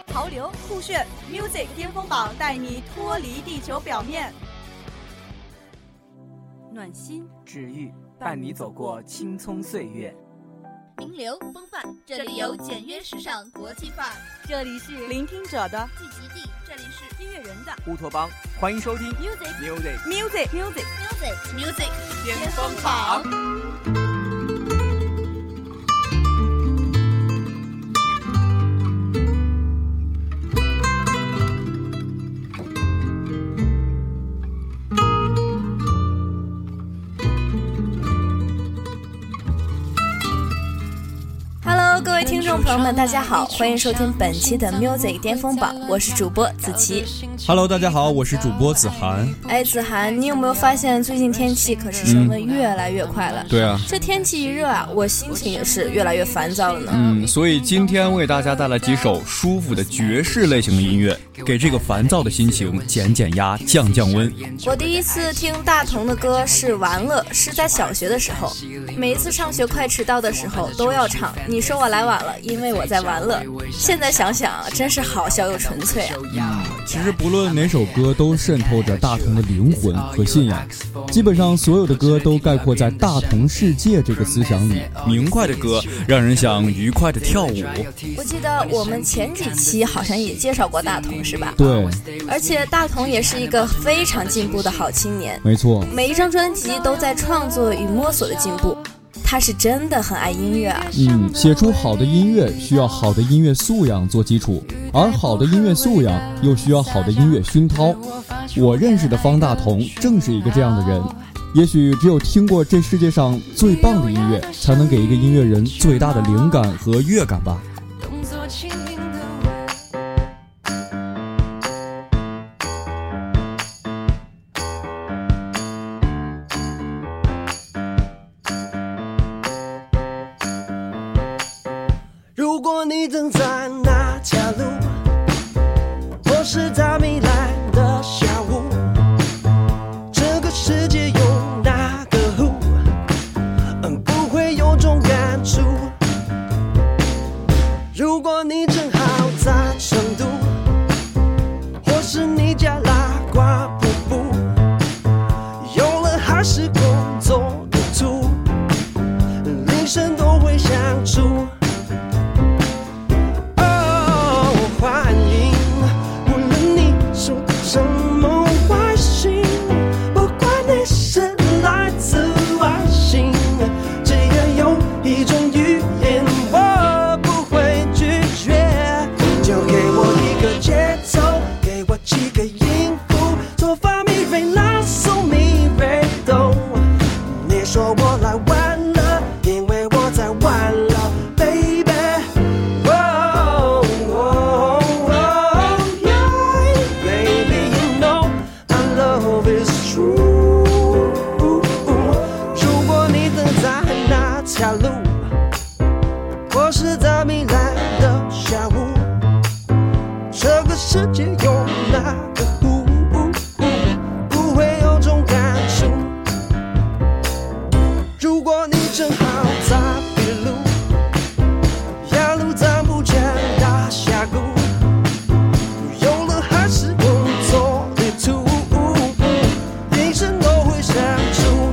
潮流酷炫 Music 巅峰榜，带你脱离地球表面。暖心治愈，伴你走过青葱岁月。 名流风范，这里有简约时尚国际范， 这里是聆听者的聚集地，这里是音乐人的乌托邦。欢迎收听 Music 巅峰榜。 各位听众朋友们大家好，欢迎收听本期的 Music 巅峰榜，我是主播子琪。 Hello 大家好，我是主播子涵。 子涵，你有没有发现最近天气可是升温越来越快了？ 对啊， 这天气一热啊，我心情也是越来越烦躁了呢。 所以今天为大家带来几首舒服的爵士类型的音乐，给这个烦躁的心情减减压降降温。 我第一次听大同的歌是玩乐，是在小学的时候，每一次上学快迟到的时候都要唱你说我来晚了，因为我在玩乐。现在想想啊，真是好笑又纯粹啊。 其实不论哪首歌都渗透着大同的灵魂和信仰，基本上所有的歌都概括在大同世界这个思想里。明快的歌让人想愉快的跳舞。 我记得我们前几期好像也介绍过大同是吧？ 对， 而且大同也是一个非常进步的好青年。 没错， 每一张专辑都在创作与摸索的进步，他是真的很爱音乐啊。 写出好的音乐需要好的音乐素养做基础，而好的音乐素养又需要好的音乐熏陶。我认识的方大同正是一个这样的人。也许只有听过这世界上最棒的音乐，才能给一个音乐人最大的灵感和乐感吧。 如果你正在那条路，或是在米兰的下午，这个世界有哪个 who 不会有种感触？如果你正好在成都，或是你家拉挂瀑布，有了还是工作的途，铃声都会响出。什么外星？不管你是来自外星，只要有一种语言我不会拒绝，就给我一个节奏，给我几个音符，做发咪瑞拉嗦咪瑞哆。你说我来晚了，因为我在晚了 baby。下路，或是在米兰的下午，这个世界有哪个不会有种感触？如果你正好在秘鲁，雅鲁藏布江大峡谷，有了还是工作的途，铃声都会响出。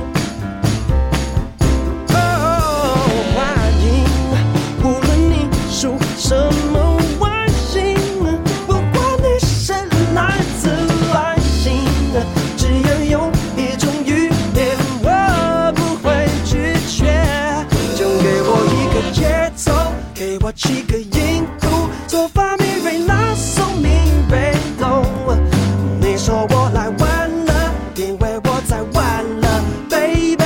什么外星？不管你是来自外星，只要有一种语言我不会拒绝，就给我一个节奏，给我几个音符，做发咪瑞拉嗦咪瑞哆。你说我来晚了，因为我在晚了 baby。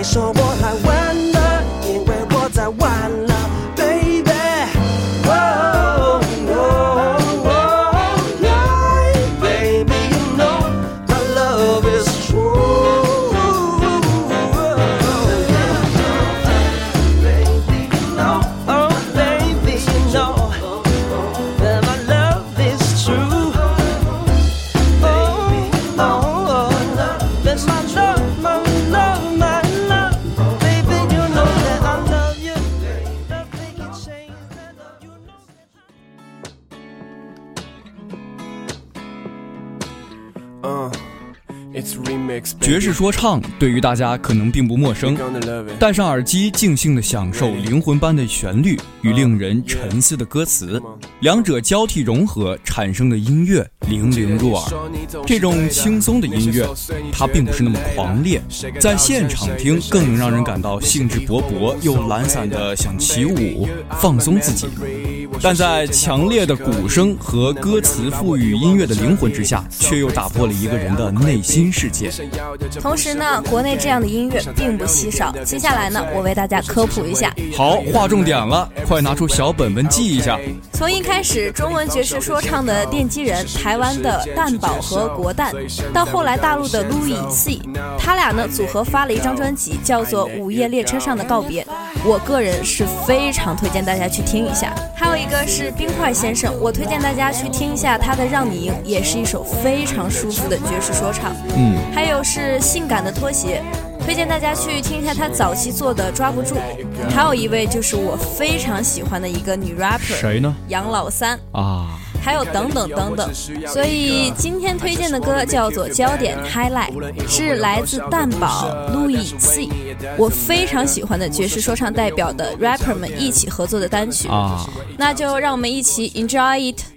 说我来晚了，因为我在晚了 baby oh, oh, oh, yeah, baby you know my love is true baby you know oh baby you know that my love is true oh, oh, oh, that my love, my love, my love baby you know that I love you nothing can change that love you know It's remix 爵士说唱对于大家可能并不陌生， Gonna love it 戴上耳机静静地享受灵魂般的旋律与令人沉思的歌词，两者交替融合产生的音乐灵灵入耳。这种轻松的音乐它并不是那么狂烈，在现场听更能让人感到兴致勃勃又懒散的想起舞放松自己，但在强烈的鼓声和歌词赋予音乐的灵魂之下，却又打破了一个人的内心世界。 同时呢，国内这样的音乐并不稀少。接下来呢，我为大家科普一下。 好，划重点了，快拿出小本本记一下。 从一开始，中文爵士说唱的奠基人台湾的蛋堡和国蛋，到后来大陆的 Louis C， 他俩呢组合发了一张专辑，叫做《午夜列车上的告别》。我个人是非常推荐大家去听一下。还有一个是冰块先生，我推荐大家去听一下他的《让你赢》，也是一首非常舒服的爵士说唱。还有是性感的拖鞋，推荐大家去听一下他早期做的《抓不住》。还有一位就是我非常喜欢的一个女 rapper， 谁呢？ 杨老三啊。 还有等等等等，所以今天推荐的歌叫做焦点 Highlight， 是来自蛋堡 Louis C， 我非常喜欢的爵士说唱代表的 rapper 们一起合作的单曲啊，那就让我们一起 enjoy it。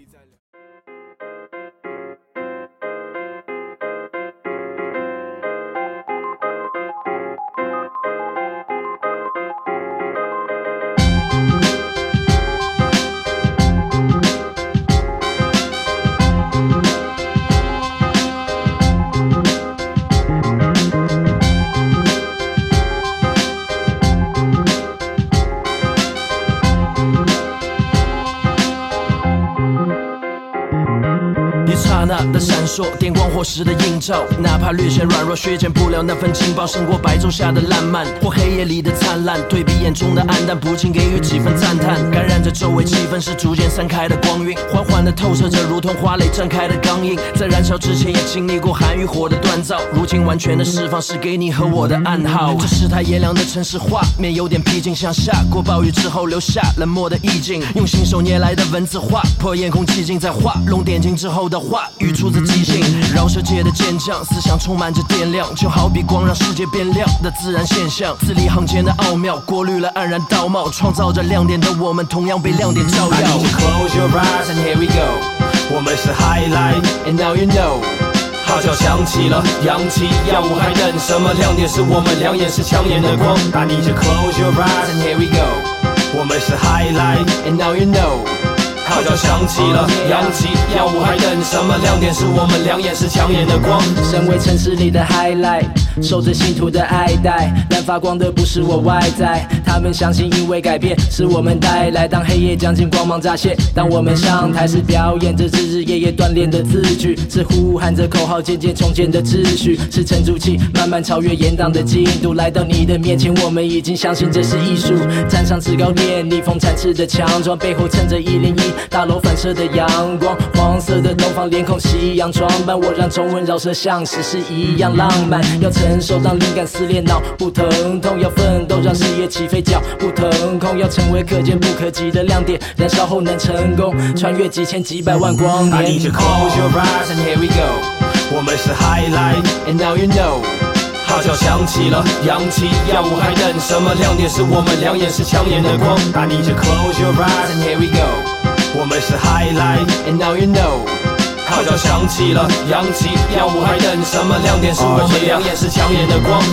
刹那的闪烁，电光火石的映照，哪怕略显软弱，削减不了那份劲爆，胜过白昼下的烂漫，或黑夜里的灿烂，对比眼中的暗淡，不禁给予几分赞叹，感染着周围气氛，是逐渐散开的光晕，缓缓地透射着，如同花蕾绽开的钢印，在燃烧之前也经历过寒与火的锻造，如今完全的释放，是给你和我的暗号。这是太炎凉的城市画面，有点僻静，像下过暴雨之后留下冷漠的意境，用信手拈来的文字划破夜空寂静，在画龙点睛之后的话语出自即兴，饶舌界的健将，思想充满着电量，就好比光让世界变亮的自然现象，字里行间的奥妙，过滤了黯然道貌，创造着亮点的我们，同样被亮点照耀。I need to close your eyes and here we go， 我们是 highlight and now you know， 号角响起了，扬起耀武，还等什么？亮点是我们，两眼是抢眼的光。I need to close your eyes and here we go， 我们是 highlight and now you know，号角响起了，扬起耀武，还等什么？亮点是我们，两眼是抢眼的光。身为城市里的 highlight， 受着信徒的爱戴，但发光的不是我外在，他们相信因为改变是我们带来。当黑夜将近，光芒乍现，当我们上台是表演着日日夜夜锻炼的字句，是呼喊着口号，渐渐重建的秩序，是沉住气，慢慢超越延宕的进度，来到你的面前，我们已经相信这是艺术。站上制高点，逆风展翅的强壮，背后衬着101大楼反射的阳光，黄色的东方脸孔，西洋装扮，我让中文饶舌像史诗一样浪漫。要承受让灵感撕裂脑不疼痛，要奋斗让事业起飞脚不腾空，要成为可见不可及的亮点，燃烧后能成功，穿越几千几百万光年。I need to close your eyes and here we go， 我们是 highlight and now you know，号角响起了，扬起耀武，还等什么？亮点是我们，两眼是抢眼的光。I need to close your eyes and here we go， 我们是 highlight and now you know，号角响起了，扬起耀武，还等什么？亮点是我们，两眼是抢眼的光。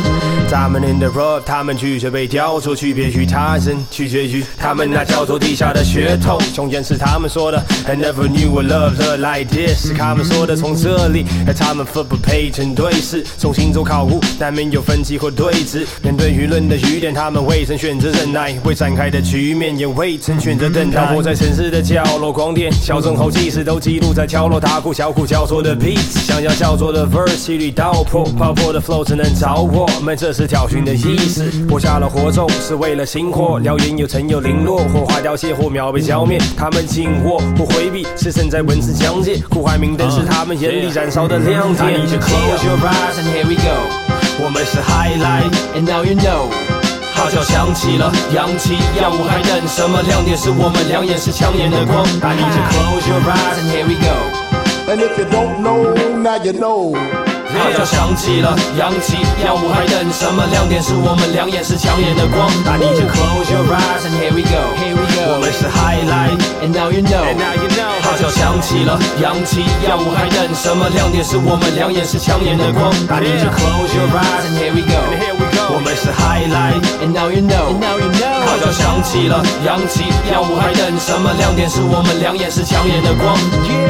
Diamond in the rough， 他们拒绝被雕琢，区别于他人，取决于他们那叫做地下的血统。胸前是他们说的 I never knew a love like this， 是他们说的从这里，而他们分不配成对视，从星座考古难免有分歧或对峙。面对舆论的雨点，他们未曾选择忍耐，未展开的局面也未曾选择等待。漂泊在城市的角落，光电小众后即时都记录在敲锣打鼓小鼓交错的 beat， 想要叫做的 verse 几率道破，爆破的 flow 只能找我们，这是挑衅的意思。播下了火种是为了星火，燎原有曾有零落，火花凋谢或秒被浇灭。他们紧握或回避，是身在文字疆界，苦海明灯是他们眼里燃烧的亮点。I need to close your eyes and here we go， 我们是 highlight and now you know。号角响起了，扬起耀武，还等什么？亮点是我们两眼是抢眼的光。I need to close your eyes and here we go。And if you don't know, now you know。号角响起了，扬起耀武，还等什么？亮点是我们两眼是抢眼的光。I need to close your eyes and here we go。我们是 highlight and now you know。号角响起了，扬起耀武，还等什么？亮点是我们两眼是抢眼的光。I need to close your eyes and here we go。我们是 highlight and now you know。号角响起了，扬起耀武，还等什么？亮点是我们两眼是抢眼的光。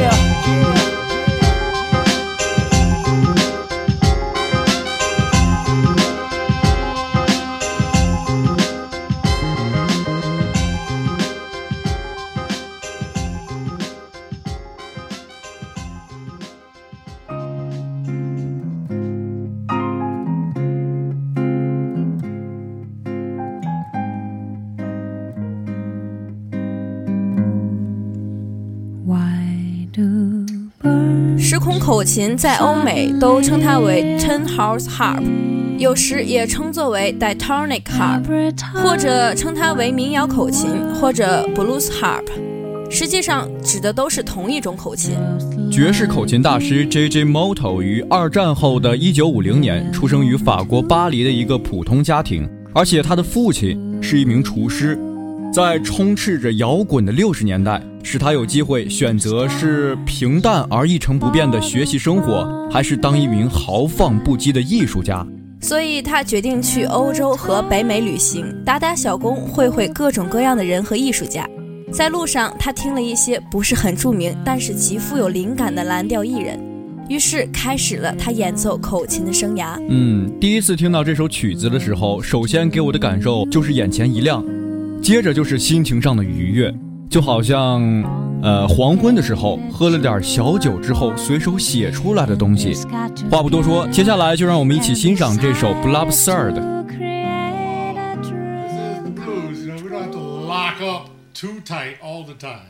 时空口琴在欧美都称它为 Ten House Harp， 有时也称作为 Diatonic Harp， 或者称它为民谣口琴或者 Blues Harp， 实际上指的都是同一种口琴。 爵士口琴大师 J.J. Moto 于二战后的1950年出生于法国巴黎的一个普通家庭，而且他的父亲是一名厨师。在充斥着摇滚的60年代，使他有机会选择是平淡而一成不变的学习生活，还是当一名豪放不羁的艺术家。 所以他决定去欧洲和北美旅行，打打小工，会会各种各样的人和艺术家。在路上，他听了一些不是很著名，但是极富有灵感的蓝调艺人，于是开始了他演奏口琴的生涯。 第一次听到这首曲子的时候，首先给我的感受就是眼前一亮，接着就是心情上的愉悦，就好像黄昏的时候喝了点小酒之后随手写出来的东西。话不多说，接下来就让我们一起欣赏这首 Blood Absurd。 Blues, we don't have to lock up too tight all the time.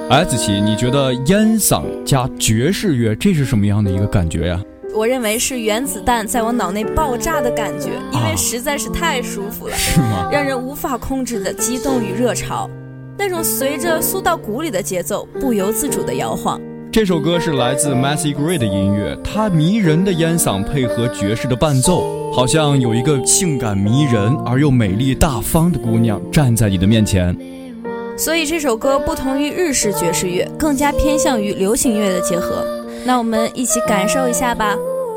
子琪，你觉得烟嗓加爵士乐，这是什么样的一个感觉呀？ 我认为是原子弹在我脑内爆炸的感觉，因为实在是太舒服了， 是吗？ 让人无法控制的激动与热潮，那种随着酥到骨里的节奏不由自主的摇晃。 这首歌是来自 Macy Gray 的音乐，它迷人的烟嗓配合爵士的伴奏，好像有一个性感迷人而又美丽大方的姑娘站在你的面前。 所以这首歌不同于日式爵士乐，更加偏向于流行乐的结合。那我们一起感受一下吧。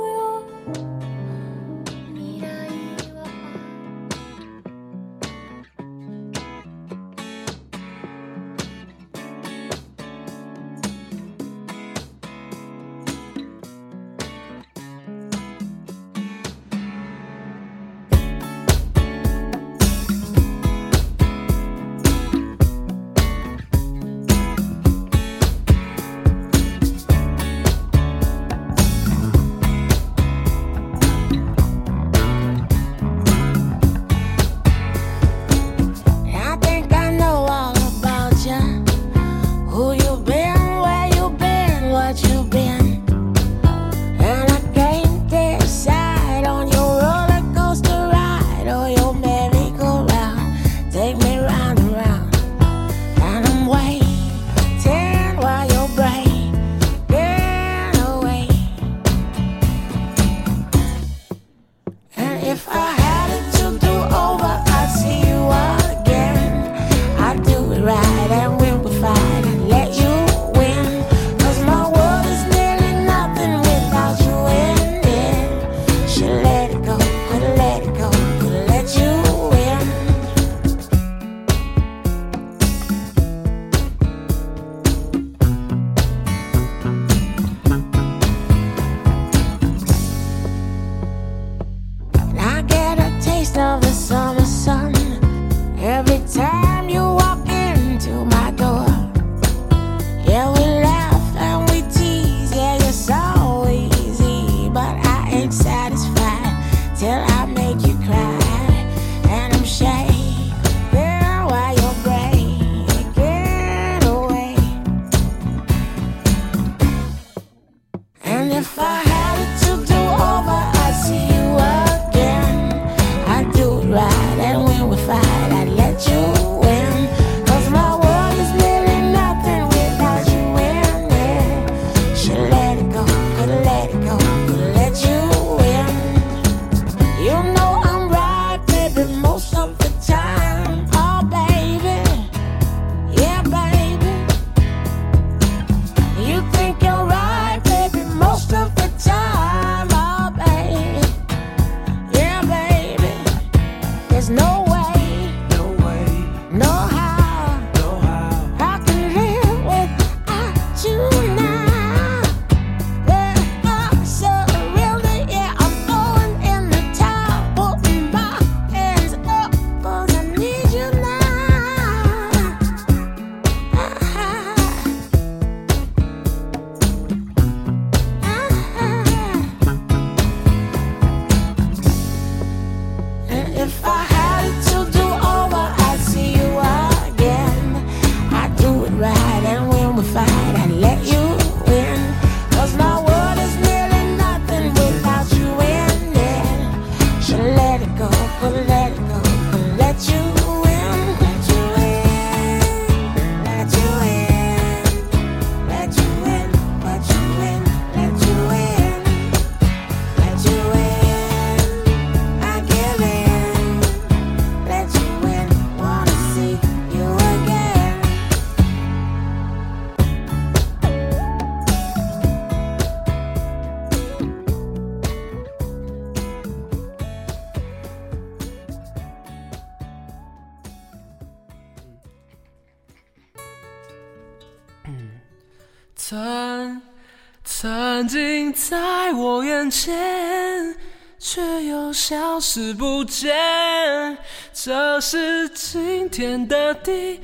曾经在我眼前，却又消失不见，这是今天的第6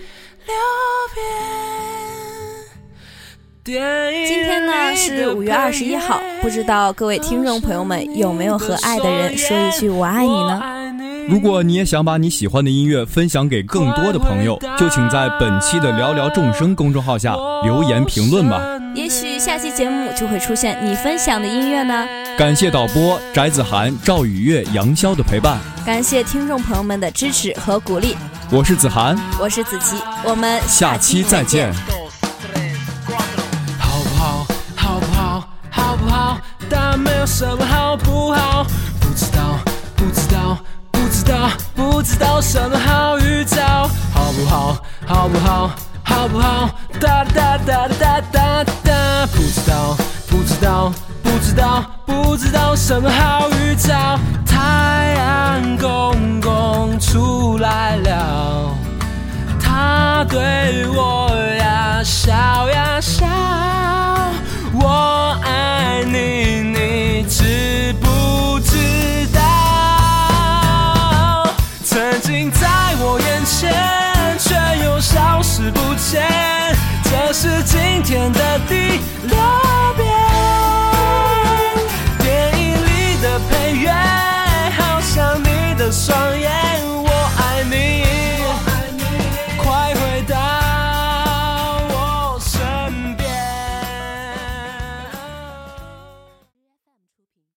遍。 今天呢是5月21号，不知道各位听众朋友们有没有和爱的人说一句我爱你呢？ 如果你也想把你喜欢的音乐分享给更多的朋友，就请在本期的聊聊众生公众号下留言评论吧。 也许下期节目就会出现你分享的音乐呢。 感谢导播翟子涵、赵宇月、杨潇的陪伴， 感谢听众朋友们的支持和鼓励。 我是子涵， 我是子琪，我们下期再见。 好不好？好不好？好不好？但没有什么好不好，不知道，不知道，不知道，不知道什么好预兆，好不好？好不好？好不好？哒哒哒哒哒哒，不知道，不知道，不知道，不知道什么好预兆。太阳公公出来了，他对我呀笑呀笑，我爱你，你知不知道？曾经在我眼前，却又消失不见，这是今天的第6遍。电影里的配乐，好像你的双眼，我爱你。